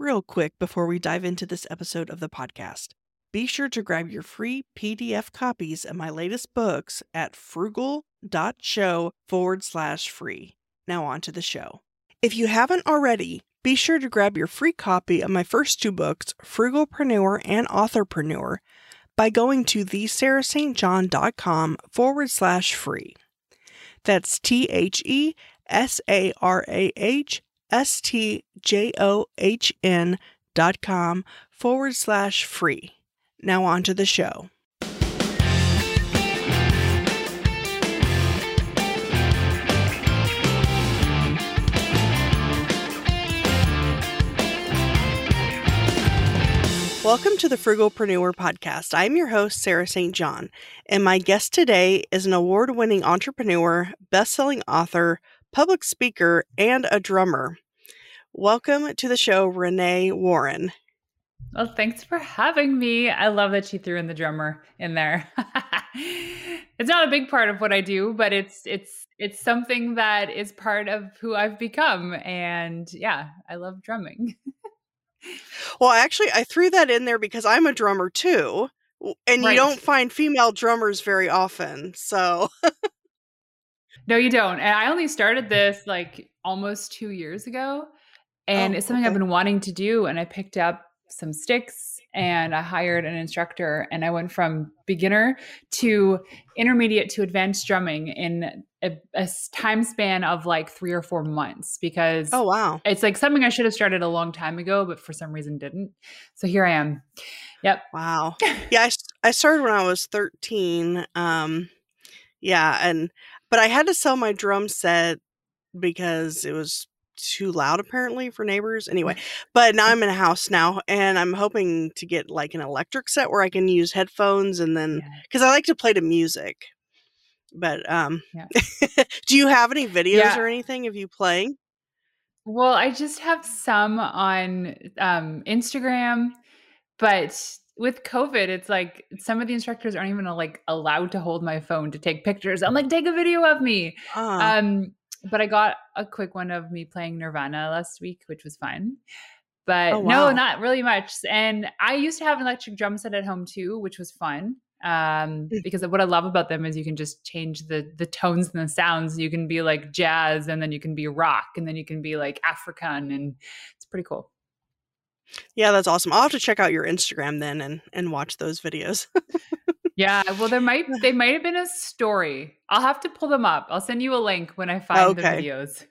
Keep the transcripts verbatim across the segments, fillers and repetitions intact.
real quick before we dive into this episode of the podcast. Be sure to grab your free P D F copies of my latest books at frugal.show forward slash free. Now on to the show. If you haven't already, be sure to grab your free copy of my first two books, Frugalpreneur and Authorpreneur, by going to thesarahstjohn.com forward slash free. That's T-H-E-S-A-R-A-H-S-T-J-O-H-N dot com forward slash free. Now on to the show. Welcome to the Frugalpreneur podcast. I'm your host, Sarah Saint John, and my guest today is an award-winning entrepreneur, best-selling author, public speaker, and a drummer. Welcome to the show, Renee Warren. Well, thanks for having me. I love that she threw in the drummer in there. It's not a big part of what I do, but it's it's it's something that is part of who I've become. And yeah, I love drumming. Well, actually, I threw that in there because I'm a drummer too, and Right. you don't find female drummers very often. So, No, you don't. And I only started this like almost two years ago, and Oh, it's something I've okay. been wanting to do. And I picked up some sticks and I hired an instructor, and I went from beginner to intermediate to advanced drumming in a, a time span of like three or four months because Oh, wow. it's like something I should have started a long time ago, but for some reason didn't. So here I am. Yep. Wow. Yeah, I, s- I started when I was thirteen. Um, yeah, and but I had to sell my drum set because it was too loud apparently for neighbors. Anyway, but now I'm in a house now, and I'm hoping to get like an electric set where I can use headphones and then Yeah. because I like to play to music. But um, Yeah. do you have any videos Yeah. or anything of you playing? Well, I just have some on um, Instagram, but with COVID, it's like some of the instructors aren't even like allowed to hold my phone to take pictures. I'm like, take a video of me. Ah, Um, but I got a quick one of me playing Nirvana last week, which was fun. But oh no, wow. not really much. And I used to have an electric drum set at home too, which was fun. Um, Mm. because what I love about them is you can just change the the tones and the sounds. You can be like jazz, and then you can be rock, and then you can be like African, and it's pretty cool. Yeah, that's awesome. I'll have to check out your Instagram then and and watch those videos. Yeah, well, there might they might have been a story. I'll have to pull them up. I'll send you a link when I find the Okay. videos.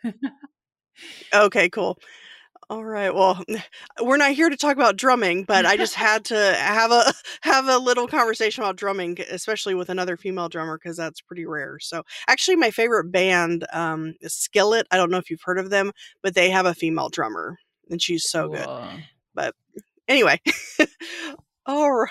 Okay, cool. All right. Well, we're not here to talk about drumming, but I just had to have a have a little conversation about drumming, especially with another female drummer because that's pretty rare. So, actually, my favorite band um, is Skillet. I don't know if you've heard of them, but they have a female drummer, and she's so good. Cool. But anyway, all right.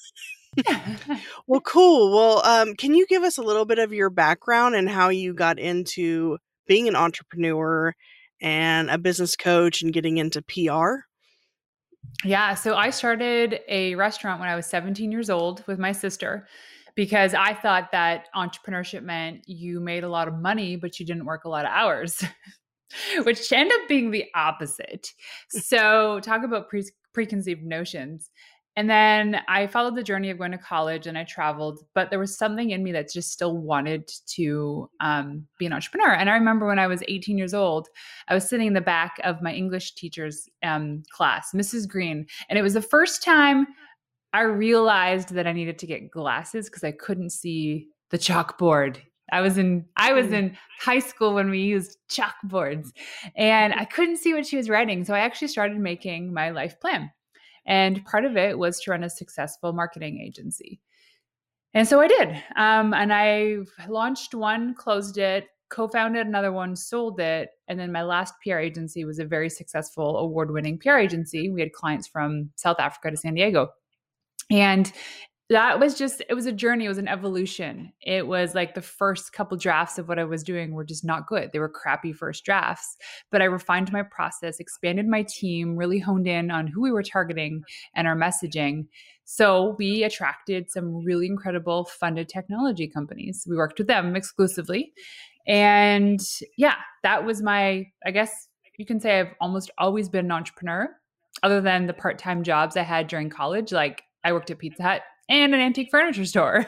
Well, cool. Well, um, can you give us a little bit of your background and how you got into being an entrepreneur and a business coach and getting into P R? Yeah, so I started a restaurant when I was seventeen years old with my sister because I thought that entrepreneurship meant you made a lot of money, but you didn't work a lot of hours, which ended up being the opposite. So, talk about pre- preconceived notions. And then I followed the journey of going to college and I traveled, but there was something in me that just still wanted to um, be an entrepreneur. And I remember when I was eighteen years old, I was sitting in the back of my English teacher's um, class, Missus Green. And it was the first time I realized that I needed to get glasses because I couldn't see the chalkboard. I was in I was Mm. in high school when we used chalkboards, and I couldn't see what she was writing. So I actually started making my life plan. And part of it was to run a successful marketing agency. And so I did. Um, and I launched one, closed it, co-founded another one, sold it. And then my last P R agency was a very successful award-winning P R agency. We had clients from South Africa to San Diego. And that was just, it was a journey. It was an evolution. It was like the first couple drafts of what I was doing were just not good. They were crappy first drafts, but I refined my process, expanded my team, really honed in on who we were targeting and our messaging. So we attracted some really incredible funded technology companies. We worked with them exclusively. And yeah, that was my, I guess you can say I've almost always been an entrepreneur. other than the part-time jobs I had during college. Like I worked at Pizza Hut and an antique furniture store.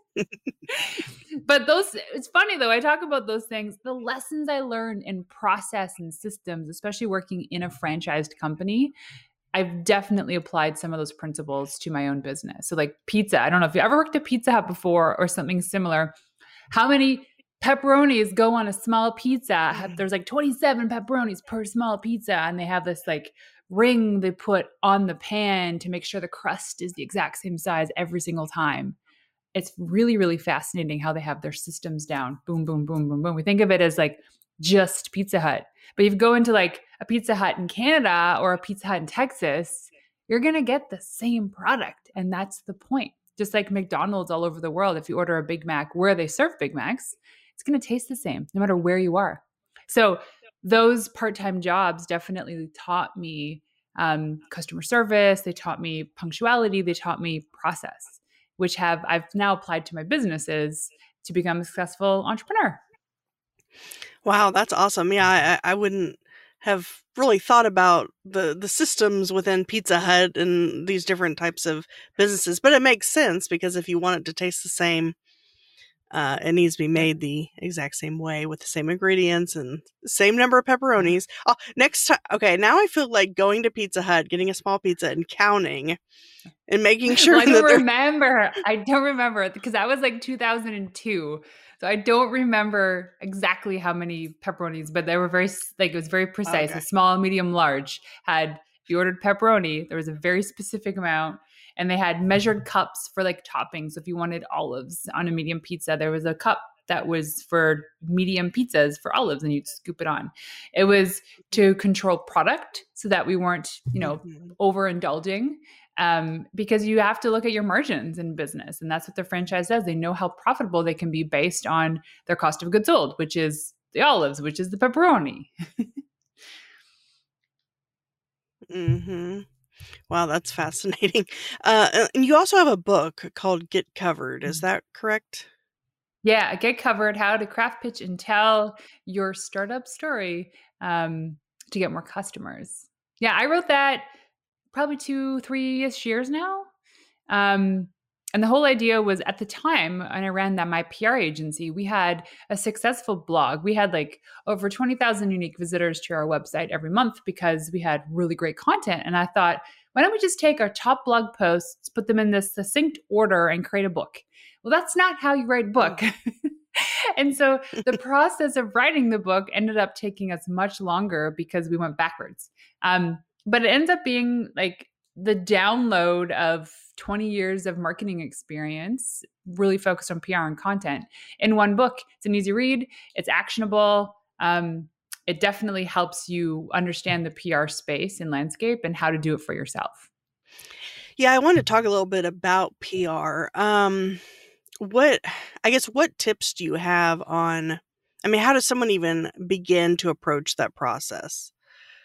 But those, it's funny though, I talk about those things, the lessons I learned in process and systems, especially working in a franchised company, I've definitely applied some of those principles to my own business. So like pizza, I don't know if you ever worked at Pizza Hut before or something similar. How many pepperonis go on a small pizza? There's like twenty-seven pepperonis per small pizza. And they have this like ring they put on the pan to make sure the crust is the exact same size every single time. It's really, really fascinating how they have their systems down. Boom, boom, boom, boom, boom. We think of it as like just Pizza Hut. But if you go into like a Pizza Hut in Canada or a Pizza Hut in Texas, you're going to get the same product. And that's the point. Just like McDonald's all over the world, if you order a Big Mac where they serve Big Macs, it's going to taste the same no matter where you are. So those part-time jobs definitely taught me um, customer service. They taught me punctuality. They taught me process, which have I've now applied to my businesses to become a successful entrepreneur. Wow, that's awesome. Yeah, I, I wouldn't have really thought about the, the systems within Pizza Hut and these different types of businesses, but it makes sense because if you want it to taste the same, uh, it needs to be made the exact same way with the same ingredients and same number of pepperonis. Oh, next time, okay, now I feel like going to Pizza Hut, getting a small pizza and counting and making sure well, I don't that remember. I don't remember because that was like two thousand two. So I don't remember exactly how many pepperonis, but they were very, like, it was very precise. Okay. A small, medium, large had, if you ordered pepperoni, there was a very specific amount, and they had measured cups for like toppings. So if you wanted olives on a medium pizza, there was a cup that was for medium pizzas for olives, and you'd scoop it on. It was to control product so that we weren't, you know, Mm-hmm. overindulging. Um, because you have to look at your margins in business. And that's what the franchise does. They know how profitable they can be based on their cost of goods sold, which is the olives, which is the pepperoni. Mm-hmm. Wow, that's fascinating. Uh, and you also have a book called Get Covered. Is that correct? Yeah, Get Covered, how to craft, pitch, and tell your startup story um, to get more customers. Yeah, I wrote that probably two, three-ish years now. Um, and the whole idea was at the time, and I ran that my P R agency, we had a successful blog. We had like over twenty thousand unique visitors to our website every month because we had really great content. And I thought, why don't we just take our top blog posts, put them in this succinct order and create a book? Well, that's not how you write a book. And so the process of writing the book ended up taking us much longer because we went backwards. Um, but it ends up being like the download of twenty years of marketing experience, really focused on P R and content in one book. It's an easy read. It's actionable. Um, it definitely helps you understand the P R space and landscape and how to do it for yourself. Yeah, I want to talk a little bit about P R. Um, what, I guess, what tips do you have on, I mean, how does someone even begin to approach that process?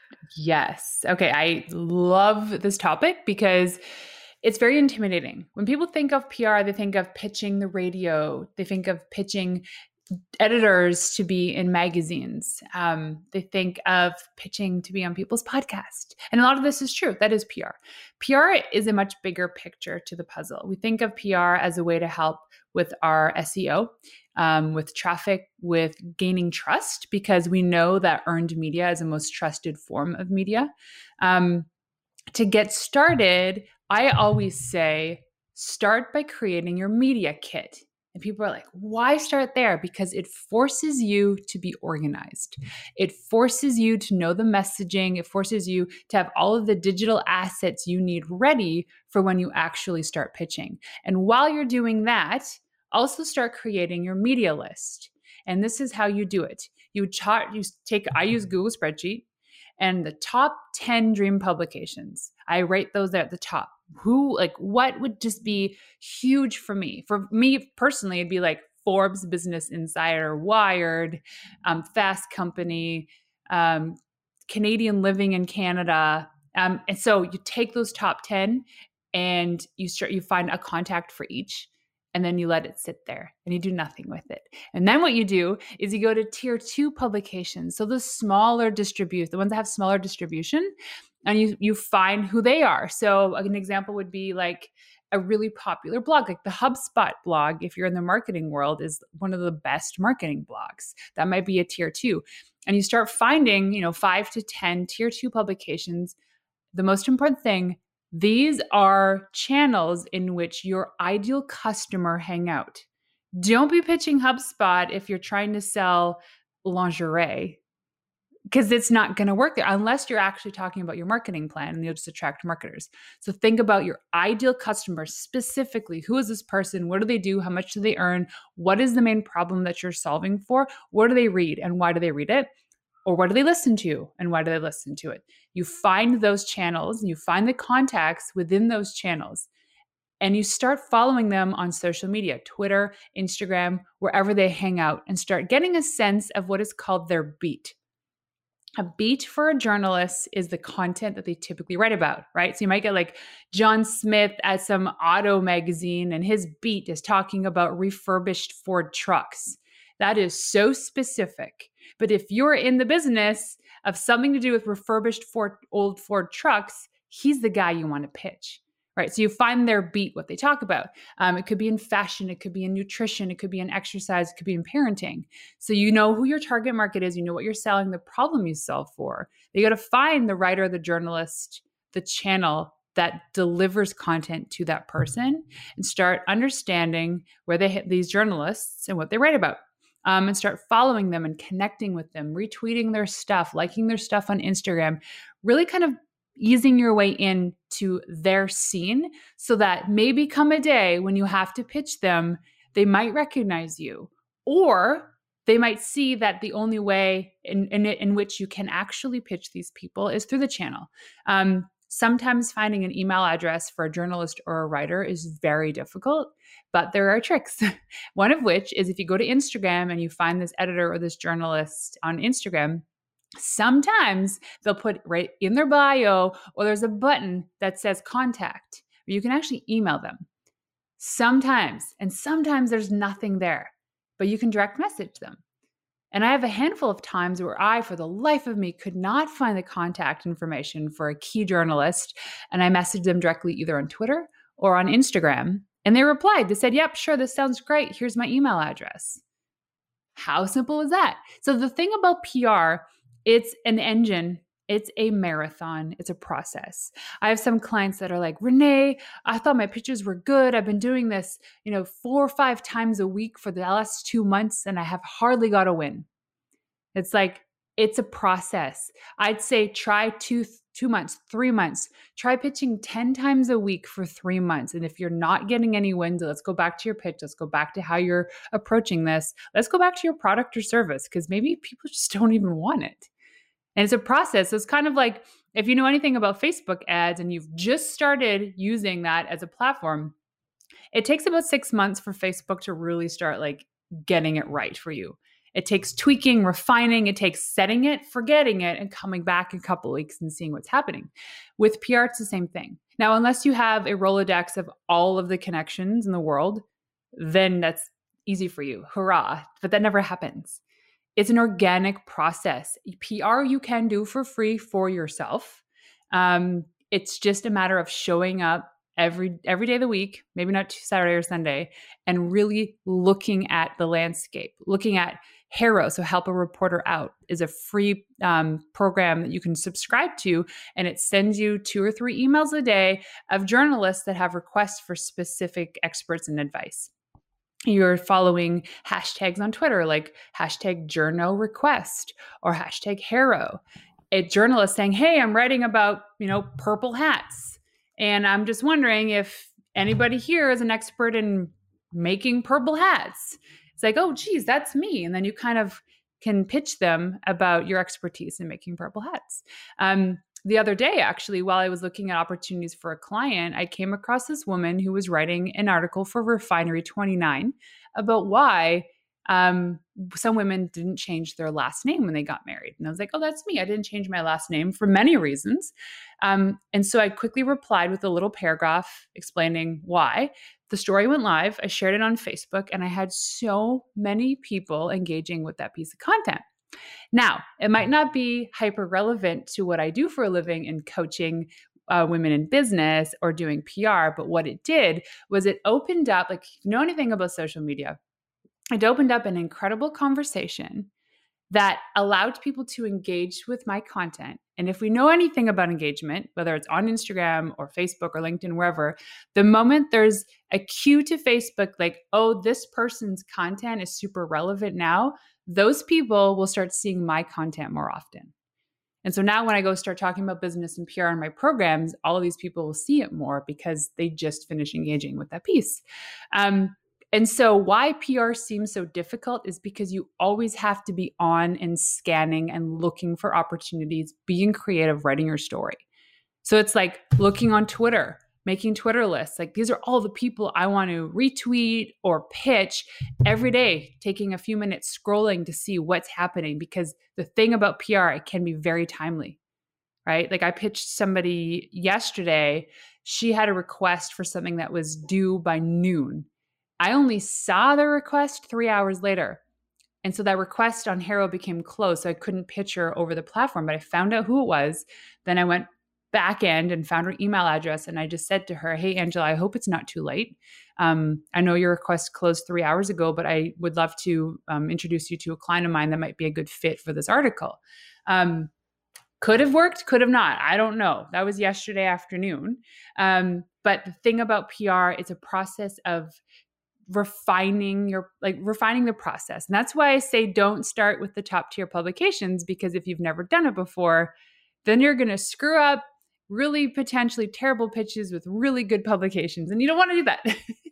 Yes. Okay. I love this topic because it's very intimidating. When people think of P R, they think of pitching the radio, they think of pitching editors to be in magazines. Um, they think of pitching to be on people's podcasts. And a lot of this is true. That is P R. P R is a much bigger picture to the puzzle. We think of P R as a way to help with our S E O, um, with traffic, with gaining trust, because we know that earned media is the most trusted form of media. Um, to get started, I always say, start by creating your media kit. And people are like, why start there? Because it forces you to be organized. It forces you to know the messaging. It forces you to have all of the digital assets you need ready for when you actually start pitching. And while you're doing that, also start creating your media list. And this is how you do it. You chart, you take, I use Google Spreadsheet, and the top ten dream publications, I rate those there at the top. Who, like, what would just be huge for me? For me personally, it'd be like Forbes, Business Insider, Wired, um, Fast Company, um, Canadian Living in Canada. Um, and so you take those top ten and you start, you find a contact for each. And then you let it sit there and you do nothing with it. And then what you do is you go to tier two publications. So the smaller distribute, the ones that have smaller distribution, and you you find who they are. So an example would be like a really popular blog, like the HubSpot blog, if you're in the marketing world, is one of the best marketing blogs. That might be a tier two. And you start finding, you know, five to ten tier two publications. The most important thing, these are channels in which your ideal customer hang out. Don't be pitching HubSpot if you're trying to sell lingerie, because it's not going to work there unless you're actually talking about your marketing plan, and you'll just attract marketers. So think about your ideal customer specifically. Who is this person? What do they do? How much do they earn? What is the main problem that you're solving for? What do they read and why do they read it? Or what do they listen to and why do they listen to it? You find those channels and you find the contacts within those channels, and you start following them on social media, Twitter, Instagram, wherever they hang out, and start getting a sense of what is called their beat. A beat for a journalist is the content that they typically write about, right? So you might get like John Smith at some auto magazine, and his beat is talking about refurbished Ford trucks. That is so specific. But if you're in the business of something to do with refurbished Ford, old Ford trucks, he's the guy you want to pitch, right? So you find their beat, what they talk about. Um, it could be in fashion, it could be in nutrition, it could be in exercise, it could be in parenting. So you know who your target market is, you know what you're selling, the problem you solve for. You got to find the writer, the journalist, the channel that delivers content to that person, and start understanding where they hit these journalists and what they write about. Um, and start following them and connecting with them, retweeting their stuff, liking their stuff on Instagram, really kind of easing your way into their scene, so that maybe come a day when you have to pitch them, they might recognize you, or they might see that the only way in, in, in which you can actually pitch these people is through the channel. Um, sometimes finding an email address for a journalist or a writer is very difficult, but there are tricks. One of which is if you go to Instagram and you find this editor or this journalist on Instagram, sometimes they'll put right in their bio, or there's a button that says contact, where you can actually email them. Sometimes, and sometimes there's nothing there, but you can direct message them. And I have a handful of times where I, for the life of me, could not find the contact information for a key journalist, and I messaged them directly either on Twitter or on Instagram, and they replied. They said, yep, sure, this sounds great. Here's my email address. How simple is that? So the thing about P R, it's an engine. It's a marathon. It's a process. I have some clients that are like, Renee, I thought my pitches were good. I've been doing this, you know, four or five times a week for the last two months, and I have hardly got a win. It's like, it's a process. I'd say try two, two months, three months. Try pitching ten times a week for three months. And if you're not getting any wins, let's go back to your pitch. Let's go back to how you're approaching this. Let's go back to your product or service, because maybe people just don't even want it. And it's a process. So it's kind of like, if you know anything about Facebook ads and you've just started using that as a platform, it takes about six months for Facebook to really start like getting it right for you. It takes tweaking, refining, it takes setting it, forgetting it, and coming back in a couple weeks and seeing what's happening. With P R, it's the same thing. Now, unless you have a Rolodex of all of the connections in the world, then that's easy for you. Hurrah. But that never happens. It's an organic process. P R you can do for free for yourself. Um, it's just a matter of showing up every every day of the week, maybe not Saturday or Sunday, and really looking at the landscape, looking at HARO, so Help a Reporter Out, is a free um, program that you can subscribe to, and it sends you two or three emails a day of journalists that have requests for specific experts and advice. You're following hashtags on Twitter, like hashtag journo request or hashtag HARO. A journalist saying, hey, I'm writing about, you know, purple hats. And I'm just wondering if anybody here is an expert in making purple hats. It's like, oh, geez, that's me. And then you kind of can pitch them about your expertise in making purple hats. Um, the other day, actually, while I was looking at opportunities for a client, I came across this woman who was writing an article for Refinery twenty-nine about why um, some women didn't change their last name when they got married. And I was like, oh, that's me. I didn't change my last name for many reasons. Um, and so I quickly replied with a little paragraph explaining why. The story went live. I shared it on Facebook, and I had so many people engaging with that piece of content. Now, it might not be hyper relevant to what I do for a living in coaching uh, women in business or doing P R, but what it did was it opened up, like, if you know anything about social media, it opened up an incredible conversation that allowed people to engage with my content. And if we know anything about engagement, whether it's on Instagram or Facebook or LinkedIn, wherever, the moment there's a cue to Facebook, like, oh, this person's content is super relevant now, those people will start seeing my content more often. And so now when I go start talking about business and P R in my programs, all of these people will see it more because they just finished engaging with that piece. Um, And so why P R seems so difficult is because you always have to be on and scanning and looking for opportunities, being creative, writing your story. So it's like looking on Twitter, making Twitter lists. Like, these are all the people I want to retweet or pitch every day, taking a few minutes scrolling to see what's happening. Because the thing about P R, it can be very timely, right? Like, I pitched somebody yesterday. She had a request for something that was due by noon. I only saw the request three hours later. And so that request on Haro became closed. So I couldn't pitch her over the platform, but I found out who it was. Then I went back end and found her email address. And I just said to her, hey, Angela, I hope it's not too late. Um, I know your request closed three hours ago, but I would love to um, introduce you to a client of mine that might be a good fit for this article. Um, could have worked, could have not. I don't know. That was yesterday afternoon. Um, but the thing about P R, it's a process of refining your, like refining the process. And that's why I say don't start with the top tier publications, because if you've never done it before, then you're going to screw up really potentially terrible pitches with really good publications. And you don't want to do that.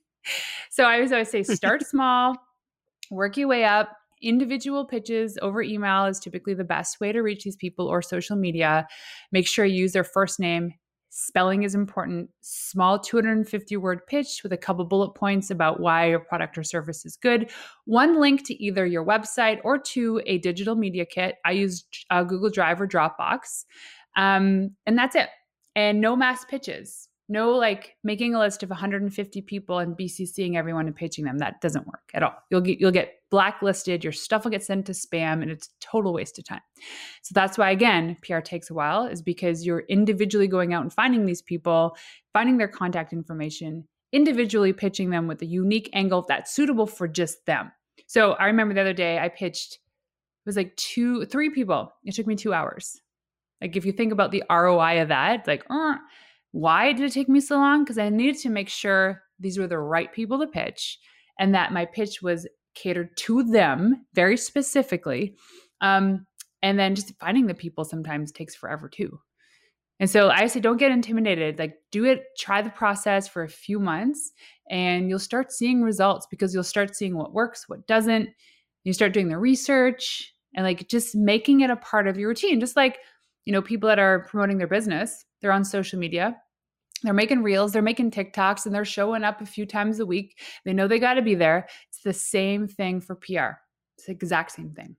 So I always always say start small, work your way up. Individual pitches over email is typically the best way to reach these people, or social media. Make sure you use their first name. Spelling is important. Small two hundred fifty word pitch with a couple bullet points about why your product or service is good. One link to either your website or to a digital media kit. I use uh, Google Drive or Dropbox. Um, and that's it. And no mass pitches. No, like making a list of one hundred fifty people and B C Cing everyone and pitching them. That doesn't work at all. You'll get you'll get blacklisted. Your stuff will get sent to spam, and it's a total waste of time. So that's why, again, P R takes a while, is because you're individually going out and finding these people, finding their contact information, individually pitching them with a unique angle that's suitable for just them. So I remember the other day I pitched, it was like two, three people. It took me two hours. Like, if you think about the R O I of that, like, uh, why did it take me so long? Because I needed to make sure these were the right people to pitch, and that my pitch was catered to them very specifically. Um, and then just finding the people sometimes takes forever too. And so I say, don't get intimidated. Like, do it, try the process for a few months, and you'll start seeing results, because you'll start seeing what works, what doesn't. You start doing the research and like just making it a part of your routine. Just like, you know, people that are promoting their business, they're on social media. They're making reels, they're making TikToks, and they're showing up a few times a week. They know they got to be there. It's the same thing for P R. It's the exact same thing.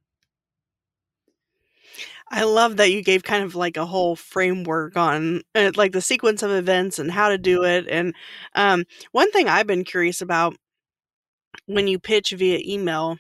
I love that you gave kind of like a whole framework on uh, like the sequence of events and how to do it. And um, one thing I've been curious about when you pitch via email,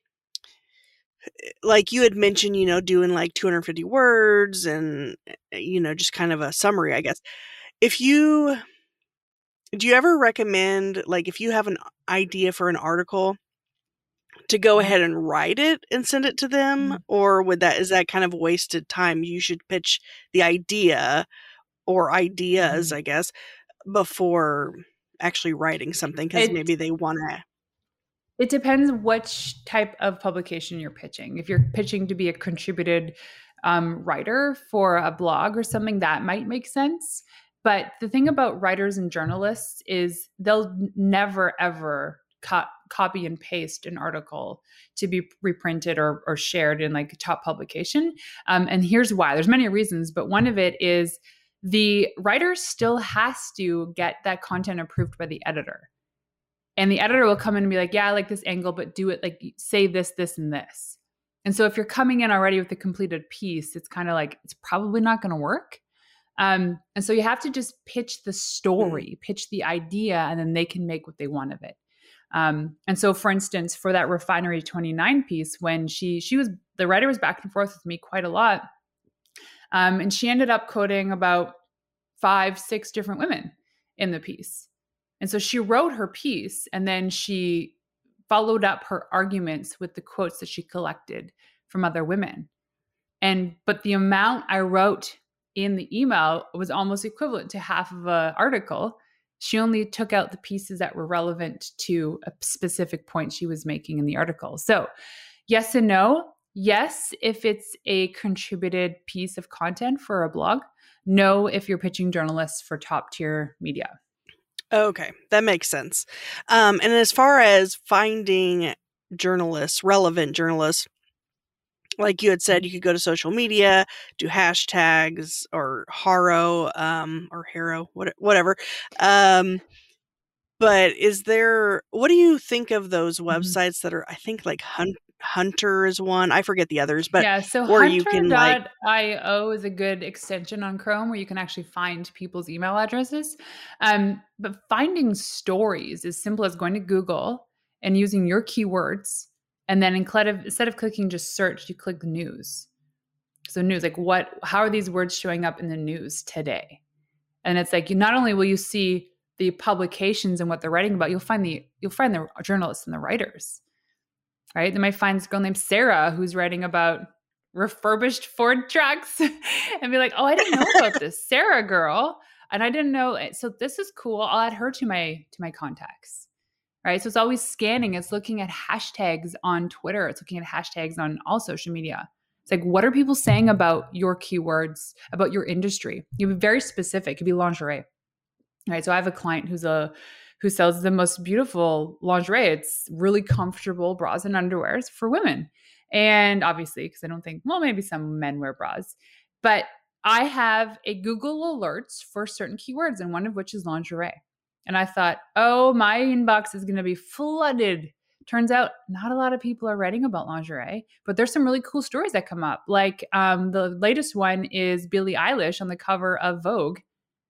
like you had mentioned, you know, doing like two hundred fifty words and, you know, just kind of a summary, I guess. If you, do you ever recommend, like, if you have an idea for an article, to go ahead and write it and send it to them? Mm-hmm. Or would that, is that kind of wasted time? You should pitch the idea or ideas, mm-hmm. I guess, before actually writing something, because maybe they want to. It depends which type of publication you're pitching. If you're pitching to be a contributed um, writer for a blog or something, that might make sense. But the thing about writers and journalists is they'll never, ever co- copy and paste an article to be reprinted or, or shared in like a top publication. Um, and here's why. There's many reasons, but one of it is the writer still has to get that content approved by the editor. And the editor will come in and be like, yeah, I like this angle, but do it like, say this, this, and this. And so if you're coming in already with a completed piece, it's kind of like, it's probably not going to work. Um, and so you have to just pitch the story, pitch the idea, and then they can make what they want of it. Um, and so, for instance, for that Refinery twenty-nine piece, when she she was the writer was back and forth with me quite a lot, um, and she ended up quoting about five, six different women in the piece. And so she wrote her piece, and then she followed up her arguments with the quotes that she collected from other women. And but the amount I wrote in the email was almost equivalent to half of an article. She only took out the pieces that were relevant to a specific point she was making in the article. So yes and no. Yes, if it's a contributed piece of content for a blog. No, if you're pitching journalists for top tier media. Okay, that makes sense. Um, and as far as finding journalists, relevant journalists, like you had said, you could go to social media, do hashtags or Haro, um, or Haro, what, whatever. Um, but is there, what do you think of those websites mm-hmm. that are, I think like Hunt, Hunter is one. I forget the others, but yeah, so where you can like hunter dot io is a good extension on Chrome where you can actually find people's email addresses. Um, but finding stories is simple as going to Google and using your keywords. And then instead of, instead of clicking just search, you click news. So news, like what, how are these words showing up in the news today? And it's like, you not only will you see the publications and what they're writing about, you'll find the, you'll find the journalists and the writers, right? They might find this girl named Sarah who's writing about refurbished Ford trucks and be like, oh, I didn't know about this Sarah girl. And I didn't know. So this is cool. I'll add her to my, to my contacts. Right. So it's always scanning. It's looking at hashtags on Twitter. It's looking at hashtags on all social media. It's like, what are people saying about your keywords, about your industry? You be very specific. It could be lingerie. Right. So I have a client who's a, who sells the most beautiful lingerie. It's really comfortable bras and underwears for women. And obviously, because I don't think, well, maybe some men wear bras, but I have a Google alerts for certain keywords, and one of which is lingerie. And I thought, oh, my inbox is going to be flooded. Turns out not a lot of people are writing about lingerie, but there's some really cool stories that come up. Like um, the latest one is Billie Eilish on the cover of Vogue.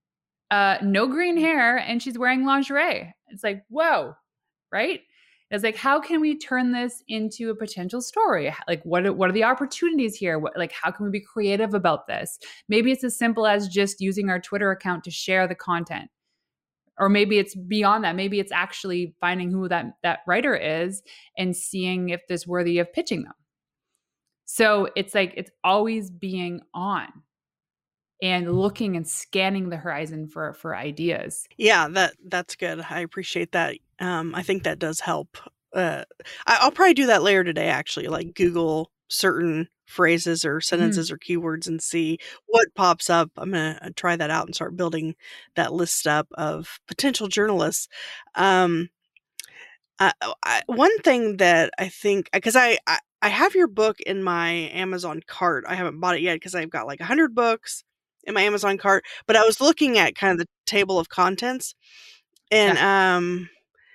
Uh, no green hair, and she's wearing lingerie. It's like, whoa, right? It's like, how can we turn this into a potential story? Like, what, what are the opportunities here? What, like, how can we be creative about this? Maybe it's as simple as just using our Twitter account to share the content. Or maybe it's beyond that. Maybe it's actually finding who that, that writer is and seeing if this worthy of pitching them. So it's like, it's always being on and looking and scanning the horizon for, for ideas. Yeah, that that's good. I appreciate that. Um, I think that does help. Uh, I, I'll probably do that later today, actually, like Google certain phrases or sentences mm. or keywords and see what pops up. I'm going to try that out and start building that list up of potential journalists. Um, I, I, one thing that I think, because I, I, I have your book in my Amazon cart. I haven't bought it yet because I've got like one hundred books in my Amazon cart, but I was looking at kind of the table of contents, and yeah. um,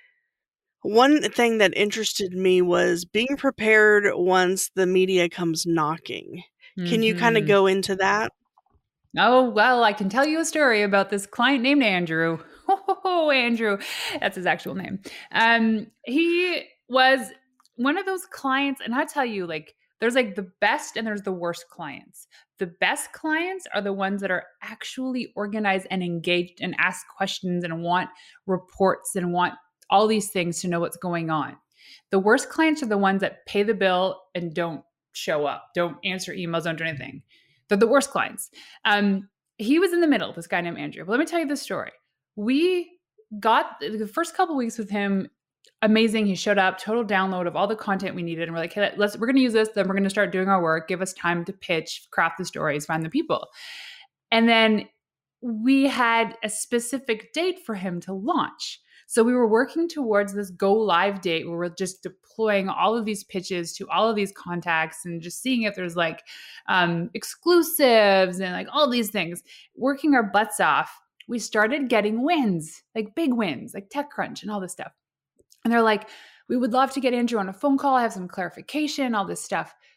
one thing that interested me was being prepared once the media comes knocking. Mm-hmm. Can you kind of go into that? Oh, well, I can tell you a story about this client named Andrew. Oh, Andrew. That's his actual name. Um, he was one of those clients, and I tell you, like, there's like the best and there's the worst clients. The best clients are the ones that are actually organized and engaged and ask questions and want reports and want all these things to know what's going on. The worst clients are the ones that pay the bill and don't show up, don't answer emails, don't do anything. They're the worst clients. Um, he was in the middle, this guy named Andrew. But let me tell you the story. We got the first couple of weeks with him. Amazing. He showed up, total download of all the content we needed. And we're like, hey, let's, we're going to use this. Then we're going to start doing our work. Give us time to pitch, craft the stories, find the people. And then we had a specific date for him to launch. So we were working towards this go live date where we're just deploying all of these pitches to all of these contacts and just seeing if there's like um, exclusives and like all these things, working our butts off. We started getting wins, like big wins, like TechCrunch and all this stuff. And they're like, we would love to get Andrew on a phone call. I have some clarification, all this stuff.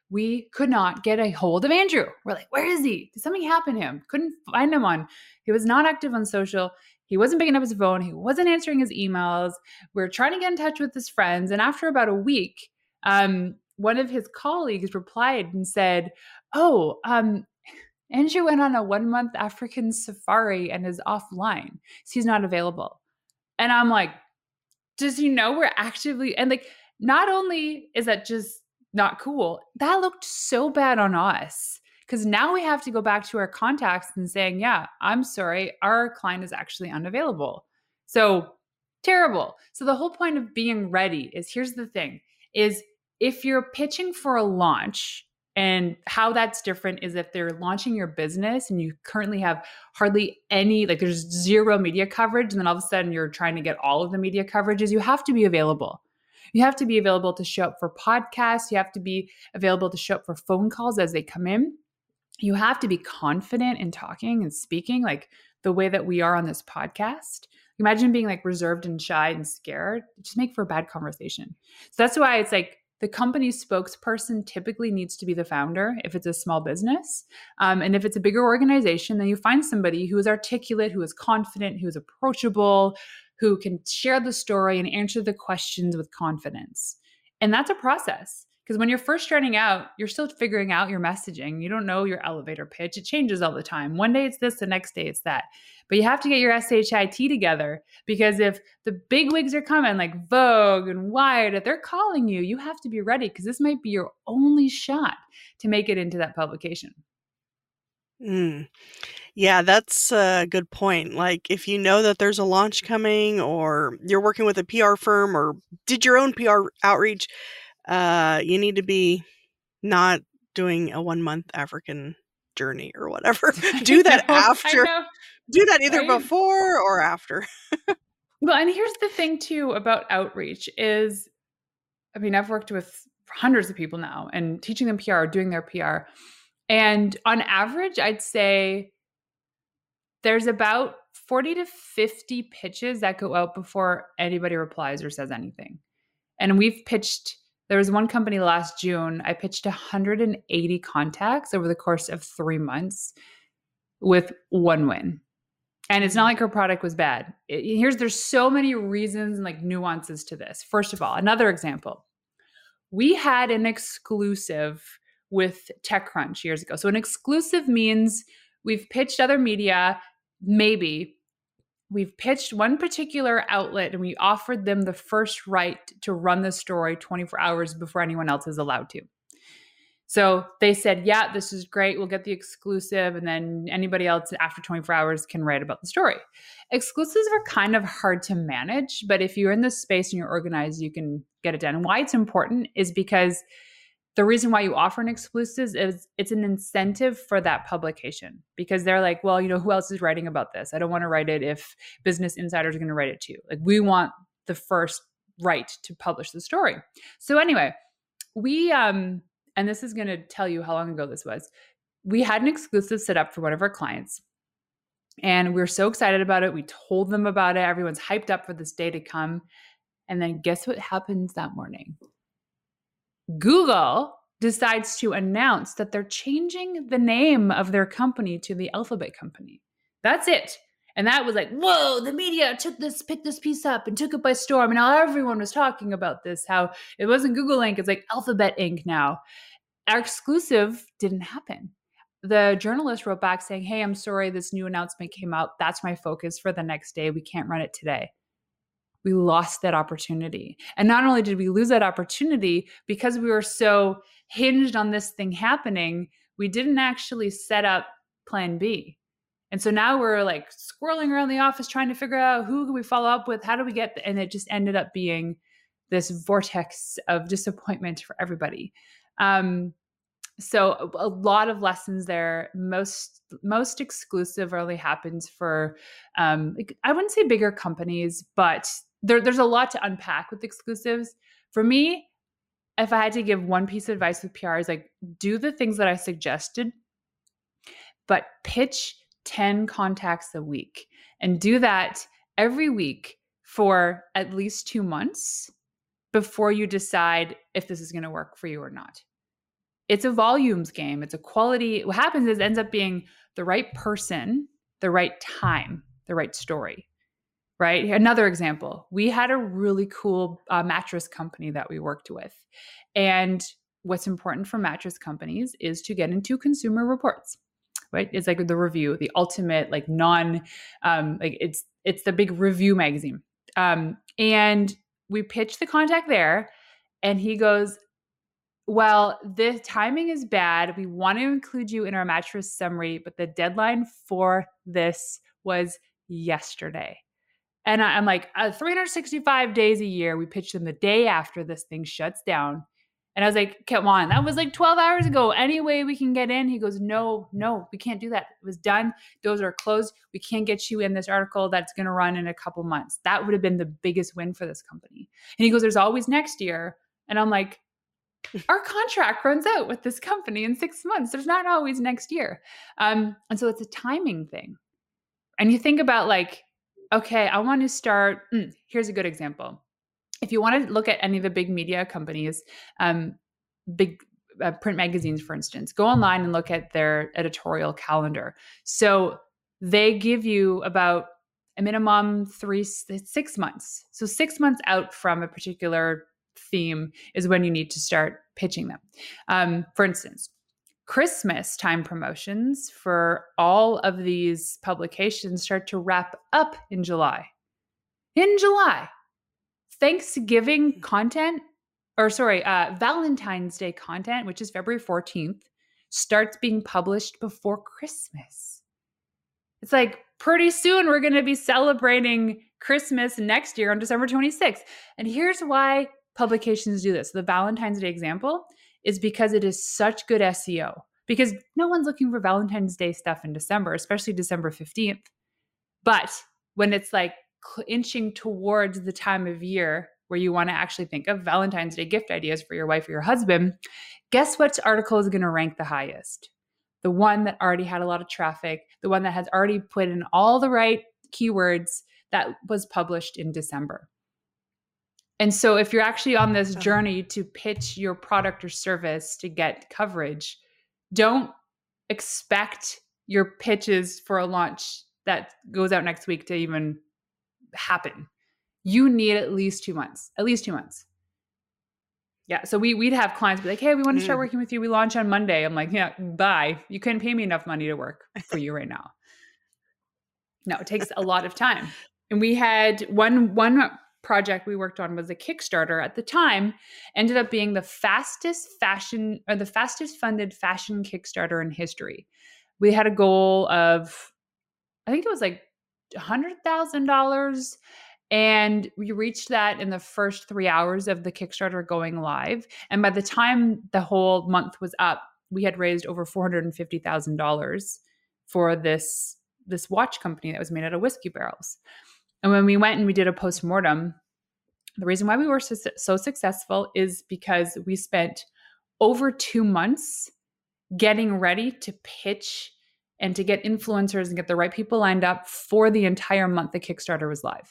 we could not get a hold of Andrew. We're like, where is he? Did something happen to him? Couldn't find him on, he was not active on social. He wasn't picking up his phone. He wasn't answering his emails. We we're trying to get in touch with his friends. And after about a week, um, one of his colleagues replied and said, oh, um, Andrew went on a one month African safari and is offline. So he's not available. And I'm like, does he know we're actively, and like, not only is that just not cool, that looked so bad on us. Because now we have to go back to our contacts and saying, yeah, I'm sorry, our client is actually unavailable. So terrible. So the whole point of being ready is, here's the thing, is if you're pitching for a launch, and how that's different is if they're launching your business and you currently have hardly any, like there's zero media coverage, and then all of a sudden you're trying to get all of the media coverages, you have to be available. You have to be available to show up for podcasts. You have to be available to show up for phone calls as they come in. You have to be confident in talking and speaking like the way that we are on this podcast. Imagine being like reserved and shy and scared. It just make for a bad conversation. So that's why it's like, the company spokesperson typically needs to be the founder if it's a small business. Um, and if it's a bigger organization, then you find somebody who is articulate, who is confident, who is approachable, who can share the story and answer the questions with confidence. And that's a process. Because when you're first starting out, you're still figuring out your messaging. You don't know your elevator pitch. It changes all the time. One day it's this, the next day it's that. But you have to get your S H I T together, because if the big wigs are coming like Vogue and Wired, if they're calling you, you have to be ready, because this might be your only shot to make it into that publication. Mm. Yeah, that's a good point. Like if you know that there's a launch coming, or you're working with a P R firm, or did your own P R outreach, uh, you need to be not doing a one month African journey or whatever. Do that know, after. Do that either right? before or after. Well, and here's the thing too about outreach is, I mean, I've worked with hundreds of people now and teaching them P R, doing their P R. And on average, I'd say there's about forty to fifty pitches that go out before anybody replies or says anything. And we've pitched, there was one company last June, I pitched one hundred eighty contacts over the course of three months with one win. And it's not like her product was bad. It, here's, there's so many reasons and like nuances to this. First of all, another example, we had an exclusive with TechCrunch years ago. So an exclusive means we've pitched other media, maybe we've pitched one particular outlet and we offered them the first right to run the story twenty-four hours before anyone else is allowed to. So they said, yeah, this is great. We'll get the exclusive. And then anybody else after twenty-four hours can write about the story. Exclusives are kind of hard to manage, but if you're in this space and you're organized, you can get it done. And why it's important is because the reason why you offer an exclusive is it's an incentive for that publication, because they're like, well, you know, who else is writing about this? I don't want to write it if Business Insider is going to write it too. Like we want the first right to publish the story. So anyway, we, um, and this is going to tell you how long ago this was. We had an exclusive set up for one of our clients, and we were so excited about it. We told them about it. Everyone's hyped up for this day to come. And then guess what happens that morning? Google decides to announce that they're changing the name of their company to the Alphabet Company. That's it. And that was like, whoa, the media took this, picked this piece up and took it by storm. And now everyone was talking about this, how it wasn't Google Incorporated, it's like Alphabet Incorporated now. Our exclusive didn't happen. The journalist wrote back saying, hey, I'm sorry, this new announcement came out. That's my focus for the next day. We can't run it today. We lost that opportunity. And not only did we lose that opportunity, because we were so hinged on this thing happening, we didn't actually set up plan B. And so now we're like squirreling around the office trying to figure out who can we follow up with? How do we get, th- and it just ended up being this vortex of disappointment for everybody. Um, so a, a lot of lessons there. Most, most exclusive only happens for, um, like, I wouldn't say bigger companies, but there, there's a lot to unpack with exclusives. For me, if I had to give one piece of advice with P R, is like, do the things that I suggested, but pitch ten contacts a week, and do that every week for at least two months before you decide if this is going to work for you or not. it's a volumes game. It's a quality. What happens is it ends up being the right person, the right time, the right story, right? Another example, we had a really cool uh, mattress company that we worked with. And what's important for mattress companies is to get into consumer reports, right? It's like the review, the ultimate, like non, um, like it's, it's the big review magazine. Um, and we pitched the contact there and he goes, well, the timing is bad. We want to include you in our mattress summary, but the deadline for this was yesterday. And I, I'm like, uh, three hundred sixty-five days a year. We pitched them the day after this thing shuts down. And I was like, come on, that was like twelve hours ago. Any way we can get in? He goes, no, no, we can't do that. It was done. Those are closed. We can't get you in this article that's going to run in a couple months. That would have been the biggest win for this company. And he goes, there's always next year. And I'm like, our contract runs out with this company in six months. There's not always next year. Um, and so it's a timing thing. And you think about like, okay, I want to start. Mm, here's a good example. If you want to look at any of the big media companies, um, big uh, print magazines, for instance, go online and look at their editorial calendar. So they give you about a minimum three, six months. So six months out from a particular theme is when you need to start pitching them. Um, for instance, Christmas time promotions for all of these publications start to wrap up in July. In July. Thanksgiving content, or sorry, uh, Valentine's Day content, which is February fourteenth, starts being published before Christmas. It's like pretty soon we're going to be celebrating Christmas next year on December twenty-sixth. And here's why publications do this. The Valentine's Day example is because it is such good S E O, because no one's looking for Valentine's Day stuff in December, especially December fifteenth. But when it's like inching towards the time of year where you want to actually think of Valentine's Day gift ideas for your wife or your husband, guess what article is going to rank the highest? The one that already had a lot of traffic, the one that has already put in all the right keywords that was published in December. And so if you're actually on this journey to pitch your product or service to get coverage, don't expect your pitches for a launch that goes out next week to even happen. You need at least two months, at least two months. Yeah. So we, we'd have clients be like, hey, we want to start working with you. We launch on Monday. I'm like, yeah, bye. You couldn't pay me enough money to work for you right now. No, it takes a lot of time. And we had one, one project we worked on was a Kickstarter at the time, ended up being the fastest fashion or the fastest funded fashion Kickstarter in history. We had a goal of, I think it was like one hundred thousand dollars. And we reached that in the first three hours of the Kickstarter going live. And by the time the whole month was up, we had raised over four hundred fifty thousand dollars for this, this watch company that was made out of whiskey barrels. And when we went and we did a postmortem, the reason why we were so, so successful is because we spent over two months getting ready to pitch and to get influencers and get the right people lined up for the entire month the Kickstarter was live.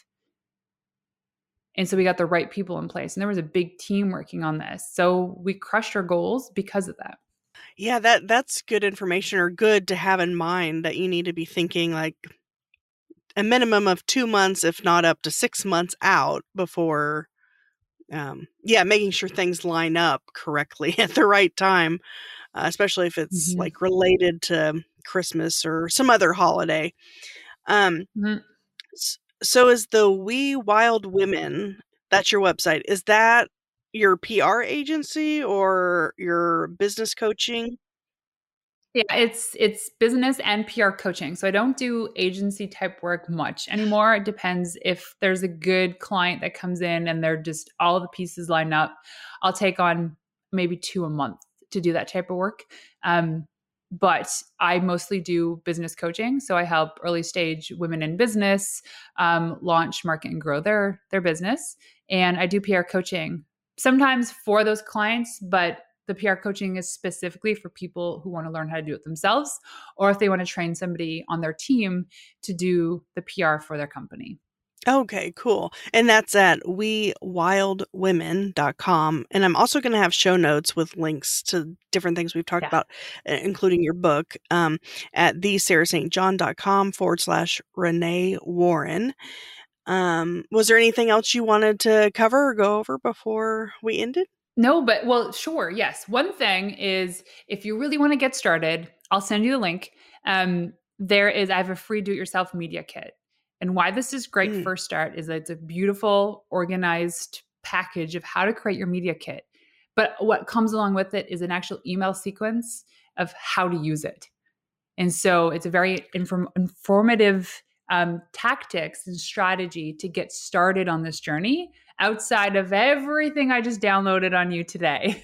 And so we got the right people in place. And there was a big team working on this. So we crushed our goals because of that. Yeah, that that's good information, or good to have in mind, that you need to be thinking like a minimum of two months, if not up to six months out before, um, yeah, making sure things line up correctly at the right time, uh, especially if it's mm-hmm. like related to Christmas or some other holiday. Um, mm-hmm. So is the We Wild Women, that's your website, is that your P R agency or your business coaching? Yeah, it's it's business and P R coaching. So I don't do agency type work much anymore. It depends if there's a good client that comes in and they're just all the pieces line up. I'll take on maybe two a month to do that type of work. Um, but I mostly do business coaching. So I help early stage women in business um, launch, market, and grow their their business. And I do P R coaching sometimes for those clients, but the P R coaching is specifically for people who want to learn how to do it themselves, or if they want to train somebody on their team to do the P R for their company. Okay, cool. And that's at we wild women dot com. And I'm also going to have show notes with links to different things we've talked Yeah. about, uh, including your book, um, at the sarah st john dot com forward slash Renee Warren. Um, was there anything else you wanted to cover or go over before we ended? No, but well, sure. Yes. One thing is if you really want to get started, I'll send you the link. Um, there is, I have a free do it yourself media kit. And why this is great Mm. for start is that it's a beautiful, organized package of how to create your media kit. But what comes along with it is an actual email sequence of how to use it. And so it's a very inform- informative um, tactics and strategy to get started on this journey outside of everything I just downloaded on you today.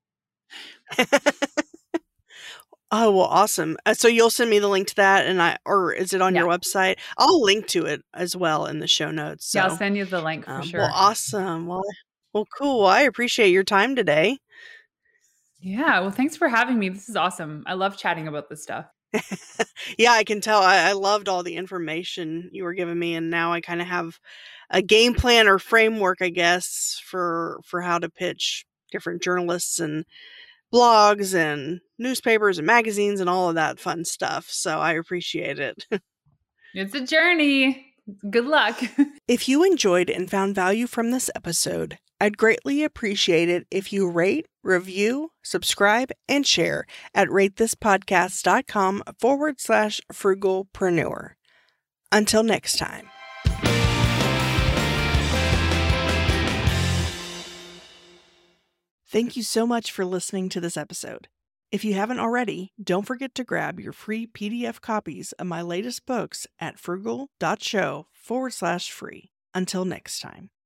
Oh, well, awesome. Uh, so you'll send me the link to that, and I, or is it on Yeah. your website? I'll link to it as well in the show notes. So, Yeah, I'll send you the link for um, sure. well, awesome. Well, well, cool. Well, I appreciate your time today. Yeah. Well, thanks for having me. This is awesome. I love chatting about this stuff. Yeah, I can tell. I, I loved all the information you were giving me, and now I kind of have a game plan or framework, I guess, for for how to pitch different journalists and blogs and newspapers and magazines and all of that fun stuff. So I appreciate it. It's a journey. Good luck. If you enjoyed and found value from this episode, I'd greatly appreciate it if you rate, review, subscribe, and share at ratethispodcast.com forward slash frugalpreneur. Until next time. Thank you so much for listening to this episode. If you haven't already, don't forget to grab your free P D F copies of my latest books at frugal.show forward slash free. Until next time.